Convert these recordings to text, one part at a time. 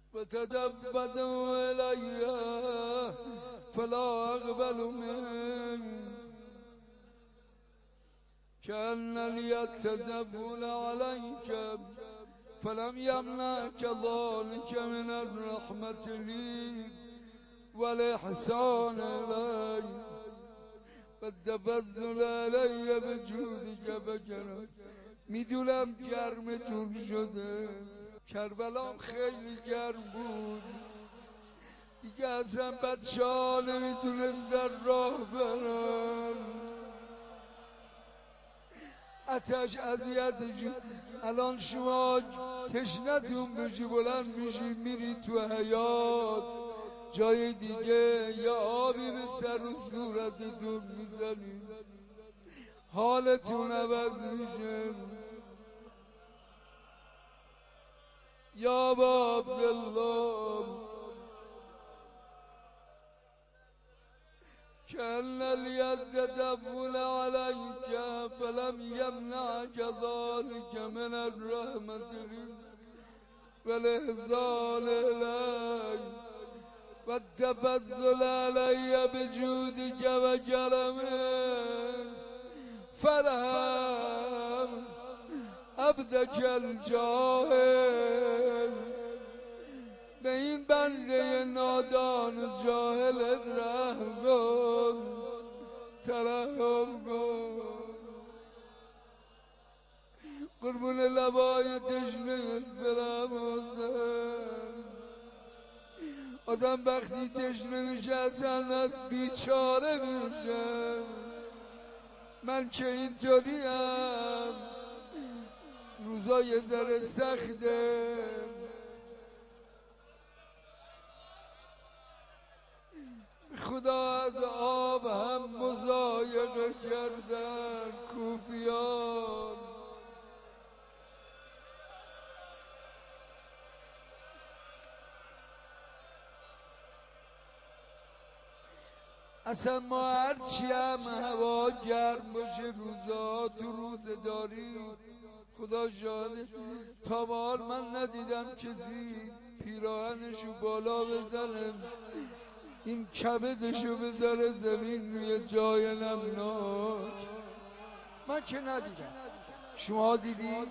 فتدفدوا إلي فلا أقبل منك كأن اليد تدفل عليك فلم يمنعك ذلك من الرحمة لي والإحسان إلي والتفضل علي بجودك فكرم میدونم گرمتون شده کربلام خیلی گرم بود دیگه اصلا بچه ها نمیتونست در راه برن آتش اذیتشون الان شما تشنتون بشی بلند میشی میری تو حیات جای دیگه یا آبی به سر و صورتتون میزنی حالتون عوض میشه یا با عبدالله كأن اليد تدفل عليك فلم يمنعك ذلك من الرحمة لي والإحسان إلي والتفضل علي بجودك وكرمك فارحم عبدك الجاهل به این بنده نادان و جاهلت رحم کن ترحم کن قربون لبای تشنهت برم حسین آدم وقتی تشنه میشه اصلا از بیچاره میشه من که اینطوریم روزا یه ذره سخته خدا از آب هم مضایقه کردن کوفیان اصلا ما هرچی هم هوا گرم باشه روزا تو روزه داری خدا شاهده تا به حال من ندیدم کسی پیراهنشو بالا بزنه این کبدشو بذاره زمین روی جای نمناک من که ندیدم شما دیدی؟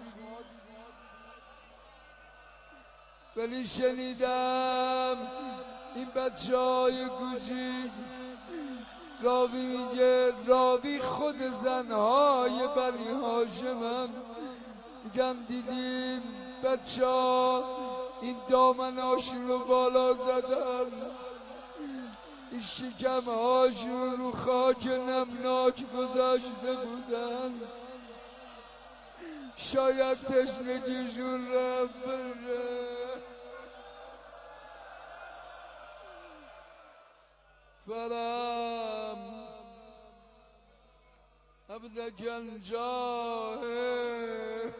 ولی شنیدم این بچه های کوچیک راوی میگه راوی خود زنهای بنی هاشمن میگن دیدیم بچه ها این دامناشون رو بالا زدن این شکم هاشون رو خاک نمناک گذاشته بودن شاید تشنگیشون رفت بره فرم عبدك الجاهل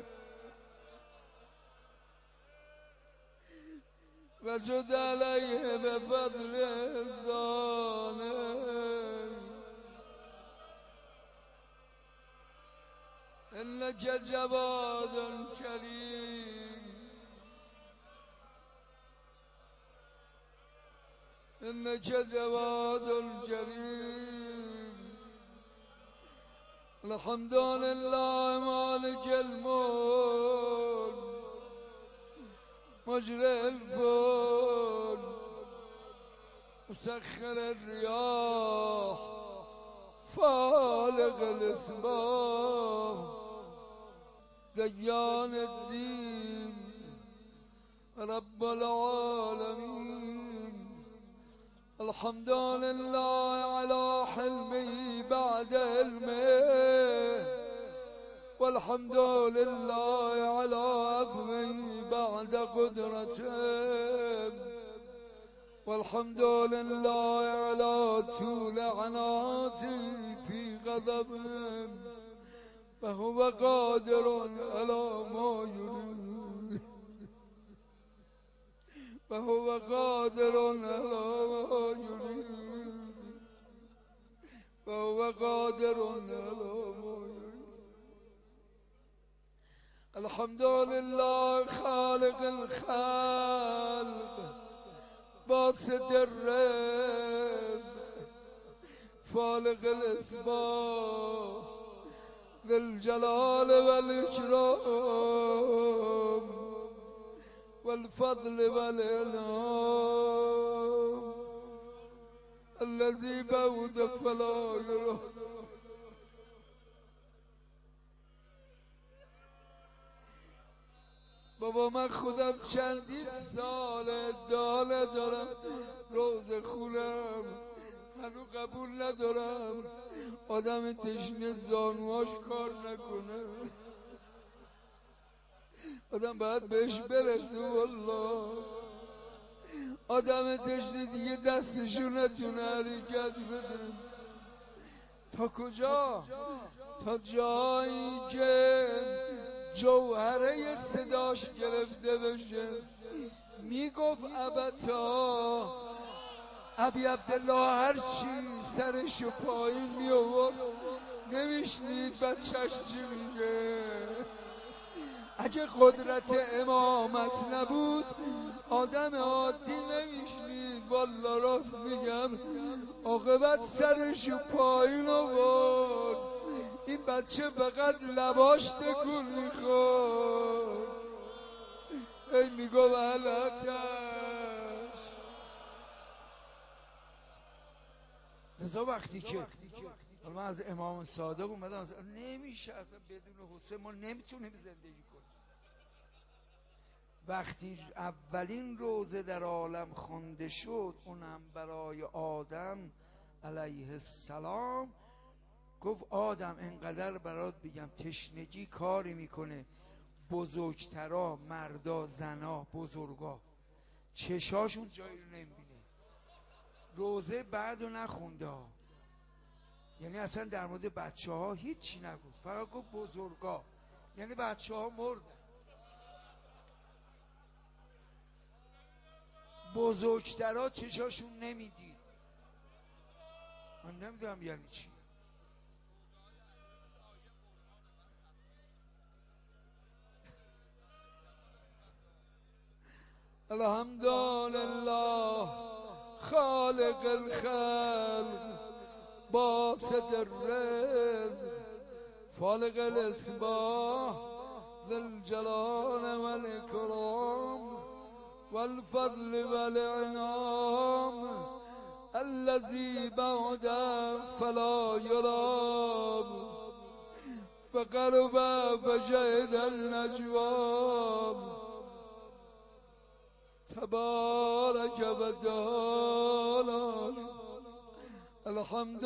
وجد عليه بفضل إحسانه إنك جواد كريم إنك جواد كريم الحمد لله مالك الملك مجري الفلك مسخر الرياح فالق الاسباح ديان الدين رب العالمين الحمد لله على حلمه بعد علمه والحمد لله على عفوه بعد قدرته والحمد لله على طول عناته في غضبه فهو قادر على ما يريد فهو قادر على ما يريد فهو قادر على ما يريد الحمد لله خالق الخلق باسط الرزق فالق الإصباح ذي الجلال والإكرام والفضل والإنعام الذي بعد فلا يرى. بابا من خودم چندین سال داله دارم روزه خونم هنو قبول ندارم آدم تشنه زانواش کار نکنه. آدم باید بهش برسه والله. آدم تشنه دیگه دستشو نتونه حرکت بده. تا کجا؟ تا جایی که جوهره صداش گرفته بشه. میگفت ابتا ابی عبدالله هر چی سرشو پایین می آورد نمیشنید بچهش چی میگه. اگه قدرت امامت نبود آدم عادی نمیشنید. والله راست میگم عاقبت سرشو پایین آورد. این بچه فقط لباش تکون میخورد. ای میگو علتش. نزا وقتی که من از امام صادق اومدم نمیشه اصلا بدون حسین ما نمیتونیم زندگی کنیم. وقتی اولین روزه در عالم خوانده شد اونم برای آدم علیه السلام، گفت آدم انقدر برات بگم تشنگی کاری میکنه بزرگترا مردا زنا بزرگا چشاشون جایی رو نمیبینه. روزه بعدو نخونده ها. یعنی اصلا در مورد بچه ها هیچی نگفت، فقط گفت بزرگا یعنی بچه ها مردن. بزرگترا چشاشون نمیدید. من نمیدونم یعنی چی. الحمدلله خالق الخلق باسط الرزق فالق الإصباح ذي الجلال والإكرام والفضل والإنعام الذي بعد فلا يرام فقرب فشهد النجوام تبارك وتعالى. الحمد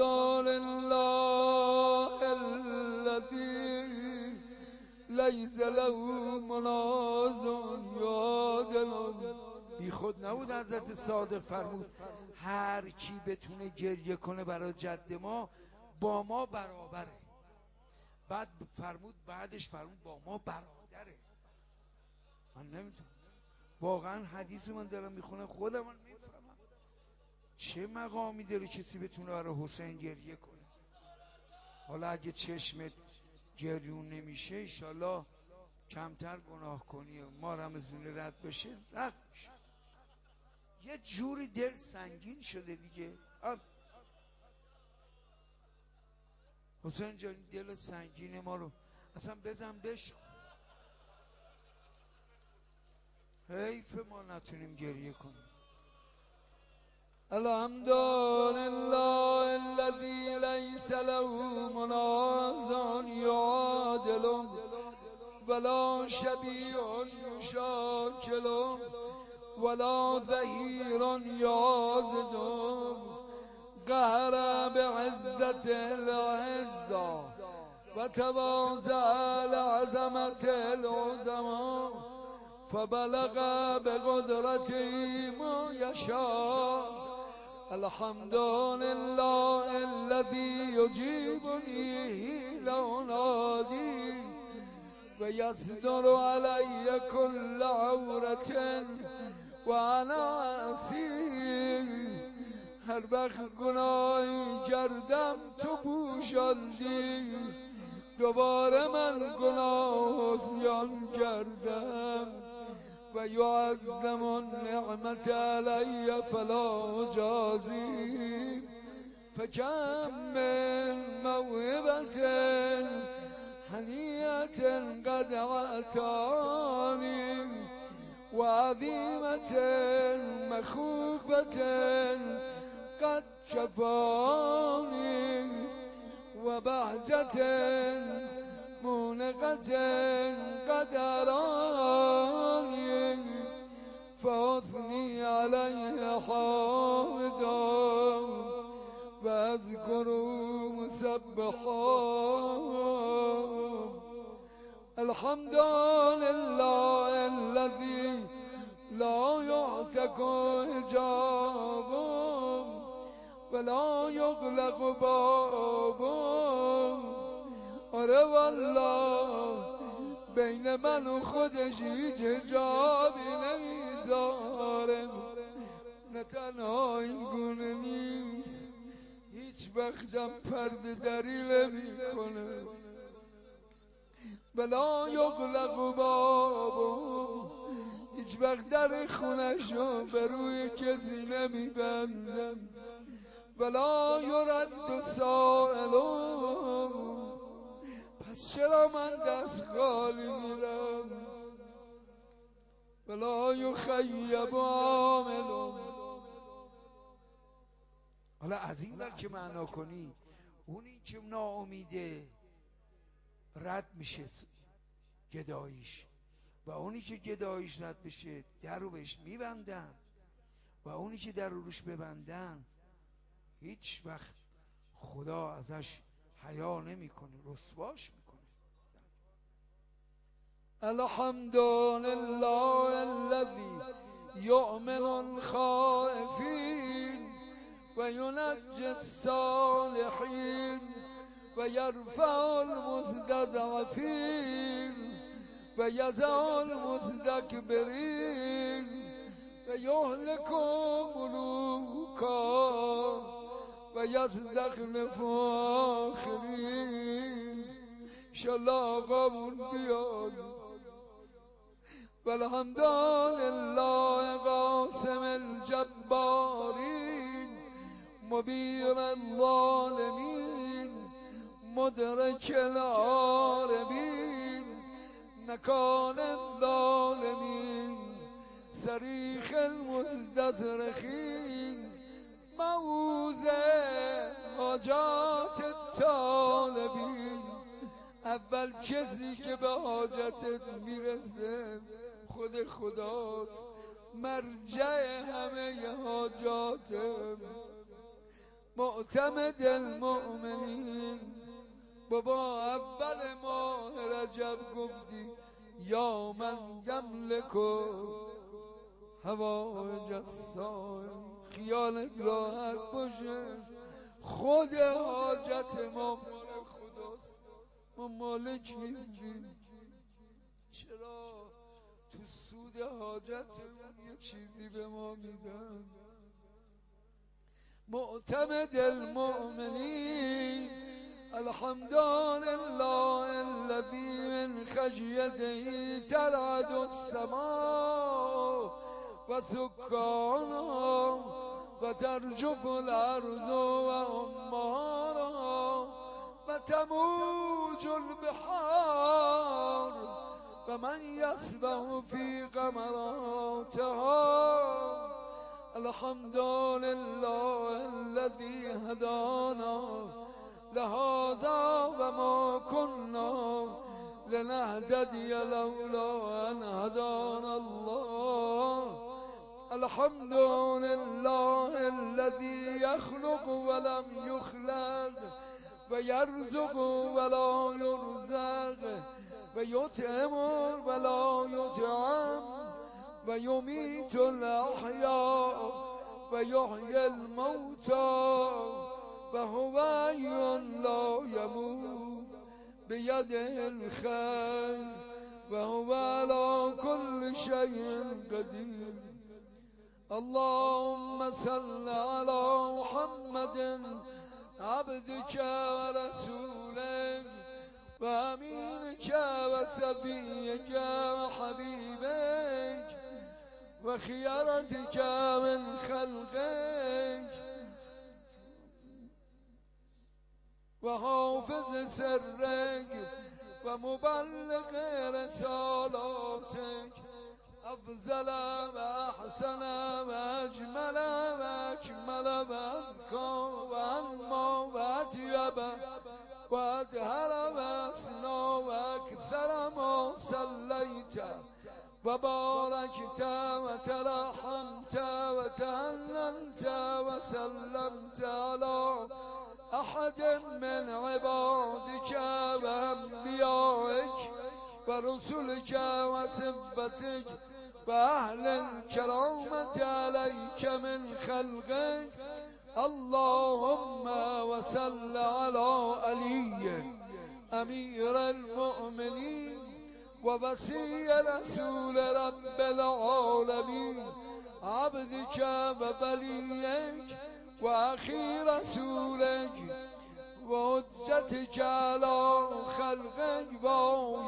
لله الذي ليس له مناز یادل. بی خود نبود حضرت صادق فرمود هر کی بتونه گریه کنه برای جد ما با ما برابره. بعد فرمود بعدش فرمود با ما برادره. من نمیتونم واقعا حدیث من دارم میخونم خودم من میفهمم چه مقامی داره کسی بتونه برای حسین گریه کنه. حالا اگه چشمت گریون نمیشه انشالله کمتر گناه کنی ما رمزونه رد بشه رد میشه. یه جوری دل سنگین شده دیگه. حسین جان دل سنگین ما رو اصلا بزن بشو. حیف ما نتونیم گریه کنیم. الحمد لله الذي ليس له مناز يعادل ولا شبيع يشاكل ولا ظهير يعاضد قهر بعزة العزة وتواضع لعظمة العظماء فبلغ بقدرته ما يشاء. الحمد لله الذي يجيبني حين أنادي ويصدر علي كل عورة وأنا عصي. هر وقت گناهی کردم تو پوشاندی دوباره من گناه عصیان کردم. ويعظم النعمة علي فلا أجازي فكم من موهبة هنيئة قد أعطاني وعظيمة مخوفة قد شفاني وبهجة مونقة قد أراني فأثني عليه حامدا وأذكر مسبحا الحمد لله الذي لا يعتق حجابه ولا يغلق بابه آره والله بین من و خودش هیچ حجابی نمیذاره نه تنها این گونه نیست هیچ وقتم پرده دری نمیکنه ولا یغلق بابه هیچ وقت در خونشو به روی کسی نمیبندم ولا یرد سائلون پس چرا من دست خالی میرم ولا یخیب عاملون حالا از این ور که معنا کنی اونی که ناامیده رد میشه گداییش و اونی که گداییش رد بشه در رو بهش میبندن و اونی که در رو روش ببندن هیچ وقت خدا ازش حیا نمیکنه رسواش میکنه الحمد لله الذي يؤمن الخائفين وينجي الصالحين ويرفع المستضعفين ويزع المستكبرين ويهلك ملوكا ويستخلف آخرين انشالله قبول بیاد والحمد لله قاسم الجبارين مبير الظالمين مدرك العاربين نكال الظالمين صريخ المستصرخين موزه حاجات الطالبين اول کسی که به حاجتت میرسه خود خداست مرجع همه حاجاتم معتمد المؤمنین بابا اول ماه رجب گفتی یا من یملک حوائج السائل خیالت راحت باشه خود حاجت ما مال خداست ما مالک نیستیم چرا تو سود حاجت اون یه چیزی به ما میدن معتمد المؤمنین الحمد لله الذي من خشيته ترعد السماء وسكانها وترجف الأرض وأمارها وتموج البحار ومن يسبح في غمراتها الحمد لله الذي هدانا لهذا وما كنا لنهتدي لولا أن هدانا الله الحمد لله الذي يخلق ولم يخلق ويرزق ولا يرزق ويطعم ولا يطعم ويميت الأحياء ويحيي الموتى وهو حي لا يموت بيده الخير وهو على كل شيء قدير اللهم صل على محمد عبدك ورسولك وأمينك وصفيك وحبيبك و خیارتك من خلقك و حافظ سرك و مبلغ رسالاتك افضل و احسن و اجمل و اکمل و اذکا و انما و اطیب و اطهر و اسنا و اکثر ما صلیت و بارکت و ترحمت و تهننت و سلمت علی احد من عبادك و انبیائك و رسولك و صفتك و اهل الكرامة عليك من خلقك اللهم وصل على علي امیر المؤمنین و وصی رسول رب العالمین عبدك و ولیك و اخی رسولك و حجتك على خلقك و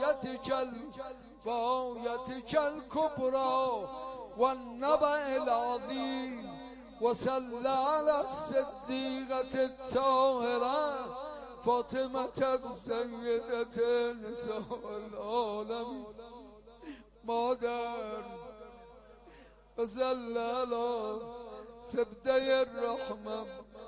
آیتك الكبرى و النبأ العظیم و صل على الصدیقة الطاهرة فاطمة السیدة نساء العالمین مادر و صل على سبدي الرحمة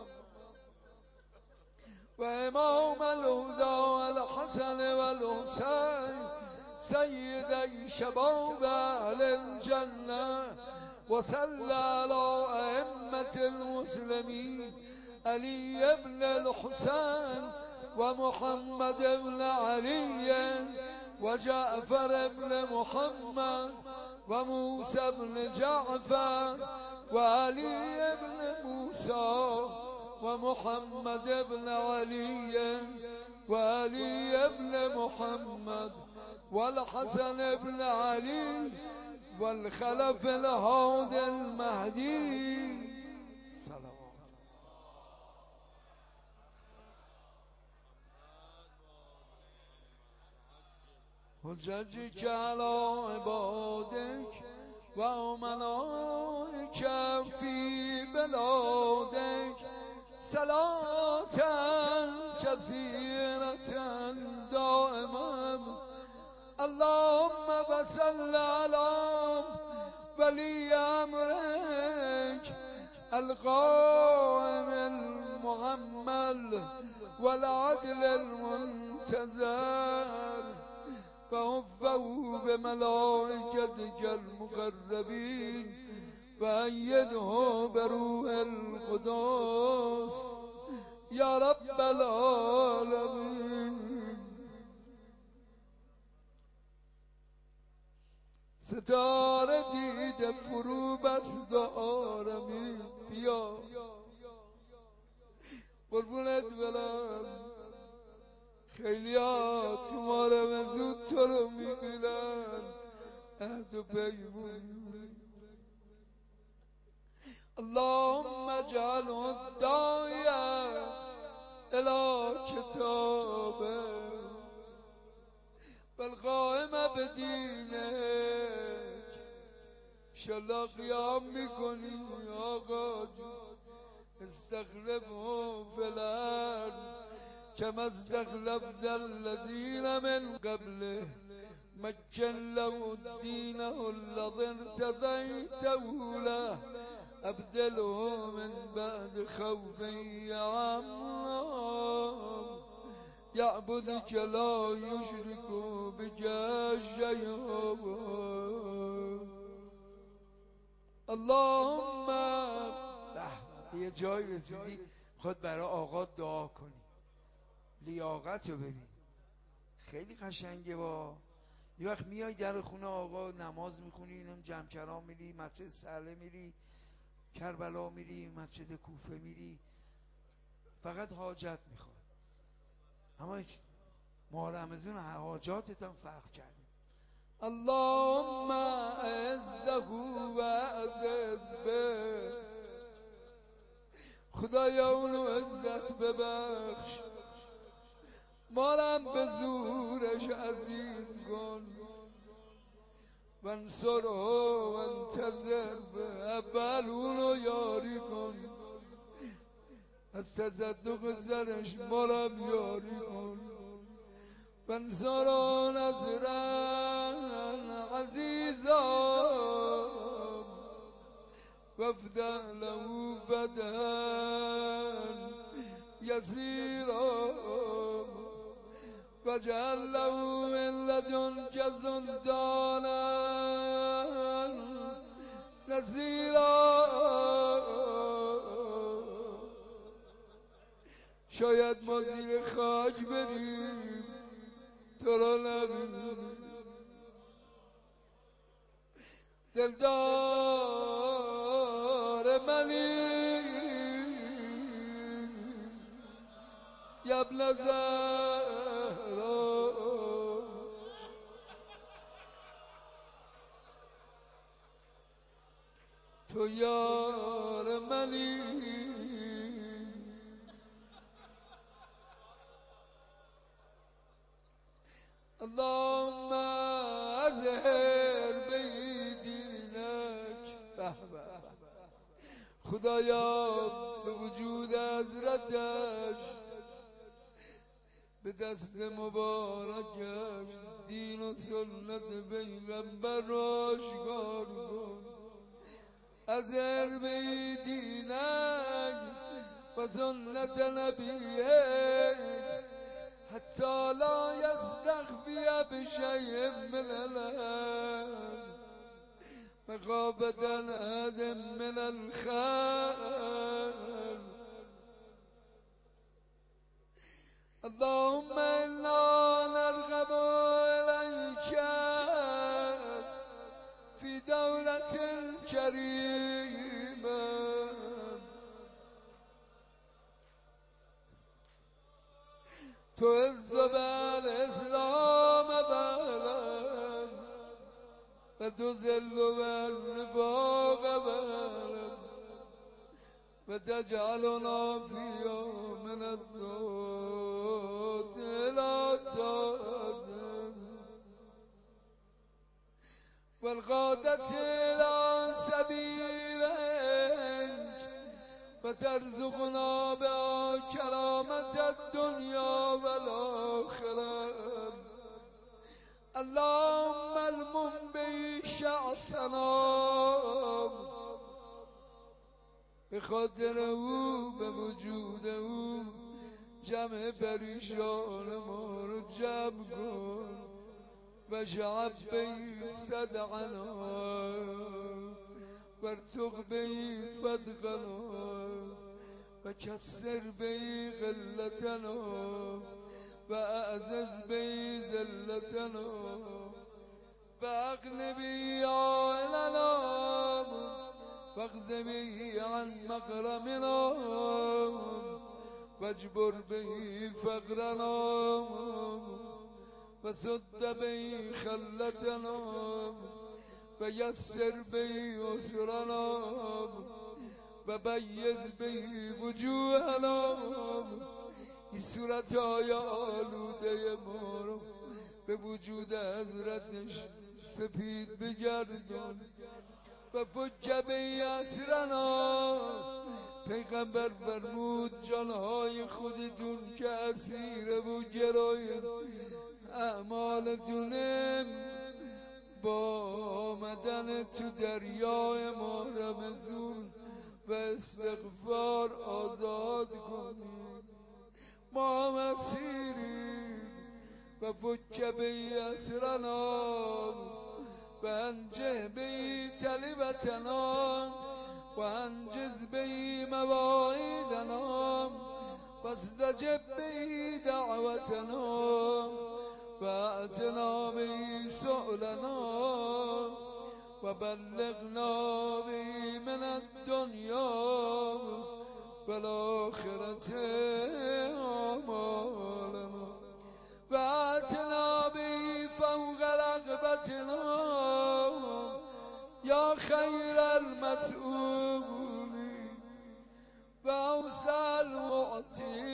و امام الهدى الحسن والحسين سيدي شباب اهل الجنة و صل على ائمة المسلمين علي بن الحسين و محمد بن علي و جعفر بن محمد و موسى بن جعفر و علی بن موسى و محمد بن علی و علی بن محمد و الحسن بن علی و الخلف الهادي المهدی حججك على عبادك و امنائك في بلادك صلاة كثيرة دائما اللهم وصل على ولي امرك القائم المعمل والعدل المنتظر ووفه بملائكتك المقربين وأيده بروح القدس يا رب العالمين ستاره دیده فرو بست آرمید بیا قربونت برم خیلی ها تو مارم زود تو رو میبینن عهد و پیمون اللهم اجعله الداعیه الى کتابه والقائم بدینک انشالله قیام میکنی آقا جون استخلفه فی الارض كما استخلفت الذين من قبله مكن له دينه الذي ارتضيته له أبدله من بعد خوف يعبدك لا يشرك بك شيئا اللهم یه جای رسیدی خود برای آقا دعا کنی لیاقت رو ببین خیلی قشنگه با یه وقت میای در خونه آقا نماز میخونی اینم جمکران میری مسجد سهله میری کربلا میری مسجد کوفه میری فقط حاجت میخواد اما ماه رمضان حاجاتت هم فرق کرده اللهم اعزه و اعزز به خدایا اونو عزت ببخش مارم به زورش عزیز کن وانصر و انتظر به اول اونو یاری کن، از تصدق سرش مالم یاری کن. وانصر و نظرن عزیزا وافتح له فتحا يسيرا واجعل له من لدنك سلطانا نصيرا. شاید ما زیر خاک بریم تو را نبینیم، دلدار منی یا ابن زهرا. تو یار منی اللهم اظهر بیدینک. خدایا به وجود حضرتش، به دست مبارکش دین و سنت پیغمبر را آشکار کن. اظهر بیدینک و سنت نبیه حتی لا یستخفی بشیء من الامر مخافة أحد من الخير. اللهم إنا نرغب إليك في دولة كريمة تعز بالإسلام بلد وتذل بالنفاق بلد وتجعلنا فيها من الطاعات إلى الطاعات والغادة إلى سبيلك وترزقنا بها كرامة الدنيا والآخرة. اللهم المن به شعثنا به خاطر او، به وجود او جمع پریشان ما رو جمع کن و شعب به صدقنا وارزق به فتقنا و کسر به غلتنا و اعزز به ذلتنا و اغن به عائلنا واغز به عن مغرمنا واجبر به فقرنا و سد به خلتنا و یسر به اسرنا و بیز به وجوهنا. این صورتهای آلوده ما رو به وجود حضرتش سپید بگردان و فک به اسرنا. پیغمبر فرمود جانهای خودتون که اسیر و گرای اعمالتونه با آمدن تو دریای ما رمزون و استغفار آزاد کنید. ما مسیریم و فک به اسرنا و انجه به طلبتنا و انجز به مواعیدنا و استجب به دعوتنا و اعتنا به سؤلنا و بلغنا به من الدنیا و الاخرة آمالنا و اعتنا به فوق رغبتنا یا خیر المسئولی و اوسع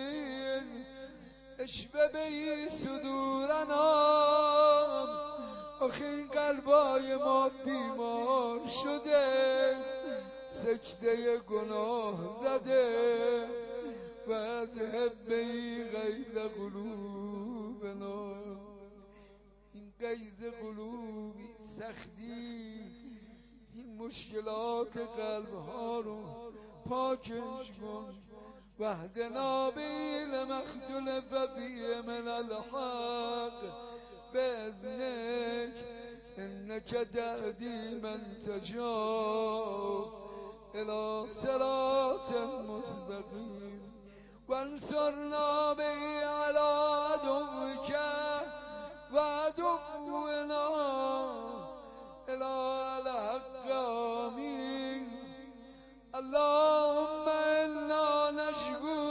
المعطین اشف به صدورنا آخه این قلبای ما بیمار شده، سجده گناه زده و از هبهی غیر قلوبنا. این غیظ قلوبی، سختی، این مشکلات قلب ها رو پاکش کن. واهدنا بین مختلف فیه من الحق بإذنک انک تهدی من تشاء الی صراط مستقیم وانصرنا به علی عدوک و عدونا الی الحق آمین. اللهم انا نشکو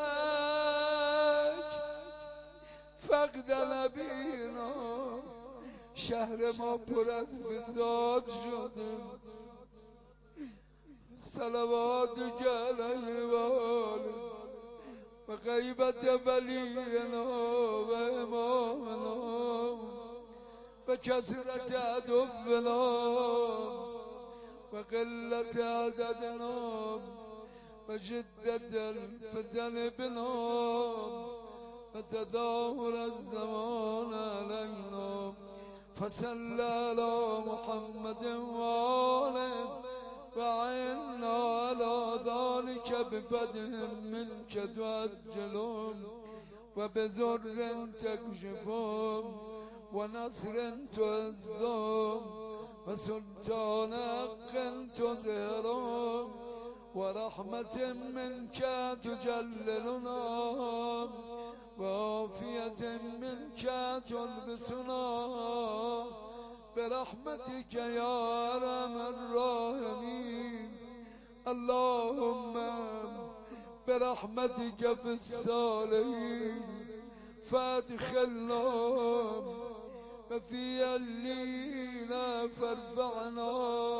الیک فقد نبینا. شهر ما پر از فساد شده، صلواتک علیه و آله و غیبت ولینا و امامنا و کثرت عدونا و قلت عددنا و شدت الفتن بنا و تداول الزمان علینا. فصل علی محمد و آله و عنا علی ذلك بفضل منك تعجلهم و بزر تکشفهم و نصر تعزهم و سلطان حق تظهرهم و رحمت منك تجللنا و عافیت منك تلبسنا برحمتك يا ارحم الراحمين. اللهم برحمتك في الصالحين فادخلنا وفي الليل فارفعنا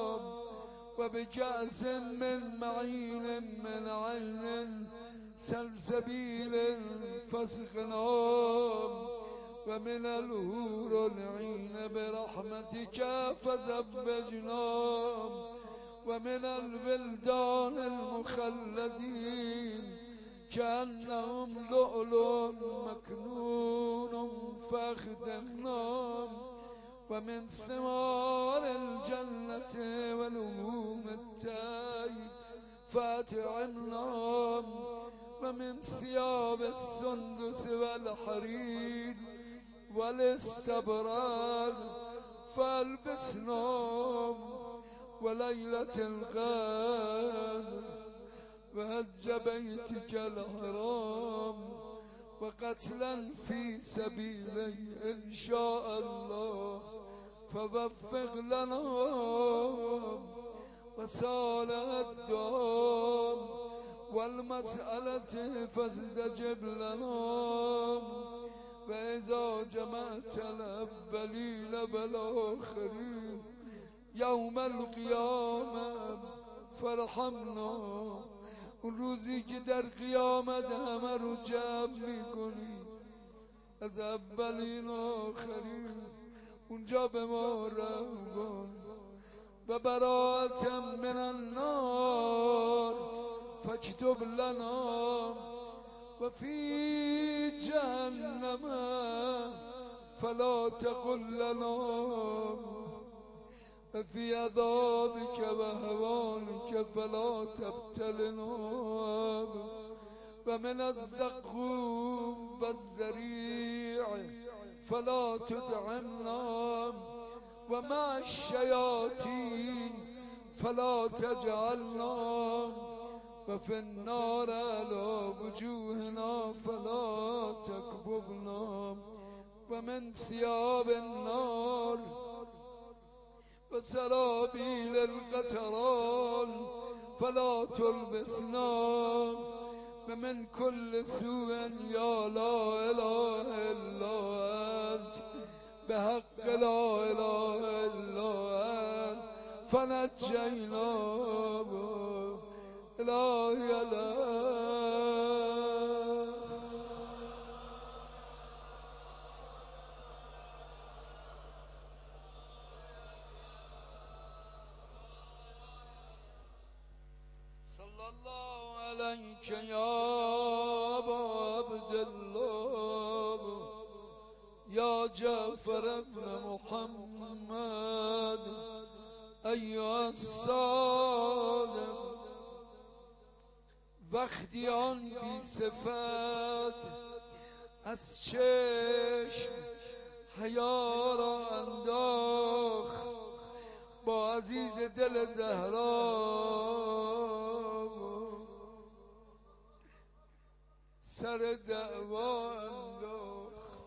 وبكأس من معين من عين سلسبيل فاسقنا ومن الهور العين برحمتك فزوجنا ومن الولدان المخلدين كأنهم لؤلؤ مكنون فاخدمنا ومن ثمار الجنة ولهوم التايب فاتعمنا ومن ثياب السندس والحرير والاستبرار فالبسنا وليلة القدر وهج بيتك الحرام وقتلا في سبيلي إن شاء الله فوفق لنا وصالح الدوام والمسألة فاستجب لنا وإذا جمعت الأولين والآخرين يوم القيامة فارحمنا. اون روزی که در قیامت همه رو جمع میکنی از اولین آخرین، اونجا به ما رحم کن و براءة من النار فاکتب لنا و فی جهنم فلا تقل لنا و فی عذابک و هوانک فلا تبتلنا و من الزقوم و الزریع فلا تدعمنا و مع الشیاطین فلا تجعلنا و فی النار على وجوهنا فلا تكببنا و من ثياب النار و سرابیل القطران فلا تلبسنا و من كل سوء یا لا اله الا انت بحق لا اله الا انت فنجینا الهی علیک یا ابا عبدالله یا جعفر ابن محمد ایها الصادق. وقتی آن بی صفت از چشم حیا را انداخت با عزیز دل زهرا سر دعوا انداخت،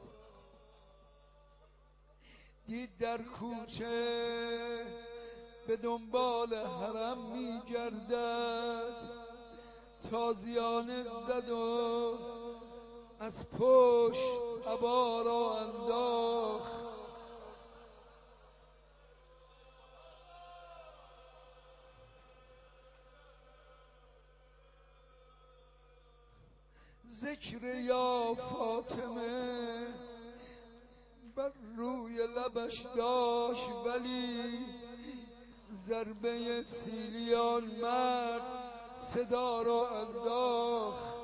دید در کوچه به دنبال حرم می گردد، تازیانه زد و از پشت عبا را انداخت. ذکر یا فاطمه بر روی لبش داشت، ولی ضربه سیلیان مرد صدا را انداخت.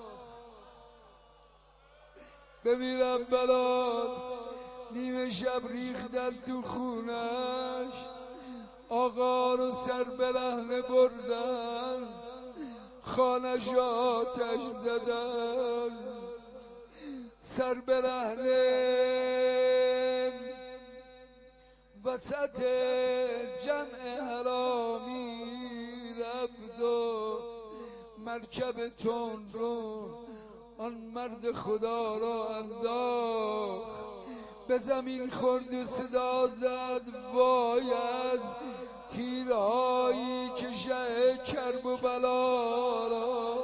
بمیرم بلاد نیمه شب ریختن تو خونش، آقا رو سر به لحنه بردن، خانش آتش زدن، سر به لحنه وسط جمع حرامی رفت و مرکب تون رو آن مرد خدا را انداخت. به زمین خورد و صدا زد وای از تیرهایی که شه کرب و بلا را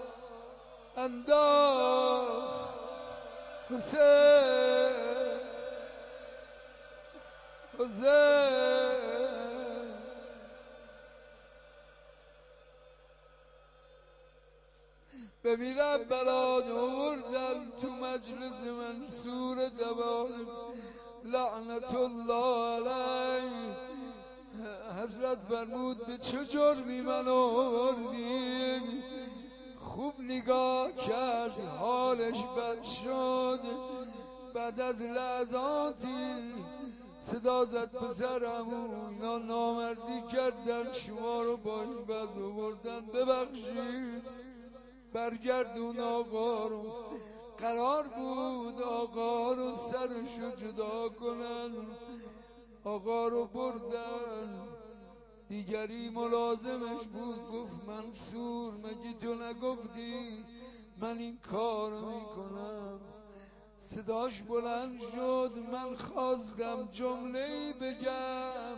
انداخت. حسین حسین بمیرم بلاد آوردن تو مجلس منصور دوان لعنت الله علیه. حضرت فرمود به چه جرمی من آوردی؟ خوب نگاه کرد، حالش بد شد. بعد از لحظاتی صدا زد پسرم اینا نامردی کردن، شما رو با این وضع آوردن، ببخشید برگردون آقا رو. قرار بود آقا رو سرشو جدا کنن، آقا رو بردن. دیگری ملازمش بود، گفت منصور مگه تو نگفتی من این کار رو میکنم؟ صداش بلند شد، من خواستم جمله‌ای بگم،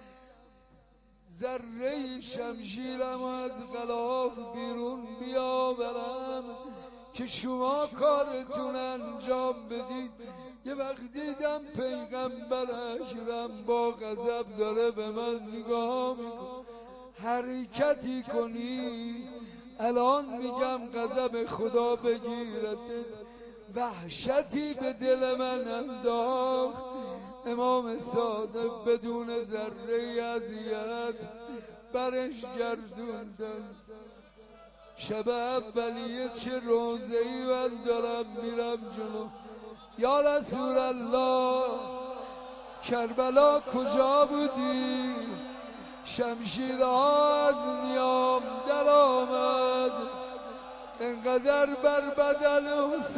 ذره شمشیرم از غلاف بیرون بیاورم که شما کارتون انجام بدید. یه وقت دیدم پیغمبر اکرم با غضب داره به من نگاه میکن، حرکتی کنی الان میگم غضب خدا بگیرتت. وحشتی به دل من انداخت. امام صادق بدون ذره اذیت برش گردوندن. شب اولیه چه روزه‌ای من دارم میرم جلو. یا رسول الله کربلا کجا بودی؟ شمشیرها از نیام در آمد، انقدر بر بدن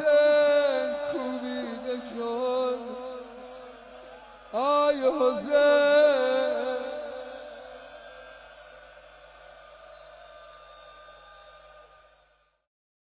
حسین کوبیده شد. آی حسین